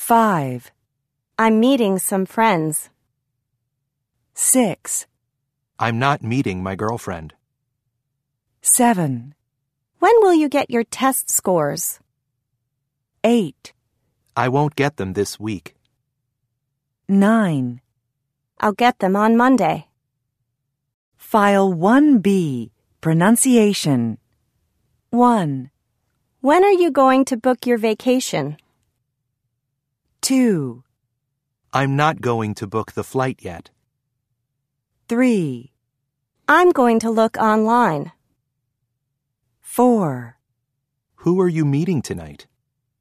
5, I'm meeting some friends. 6, I'm not meeting my girlfriend. 7, When will you get your test scores? 8, I won't get them this week. 9. I'll get them on Monday. File 1B, Pronunciation. 1, When are you going to book your vacation? 2, I'm not going to book the flight yet. 3, I'm going to look online. 4. Who are you meeting tonight?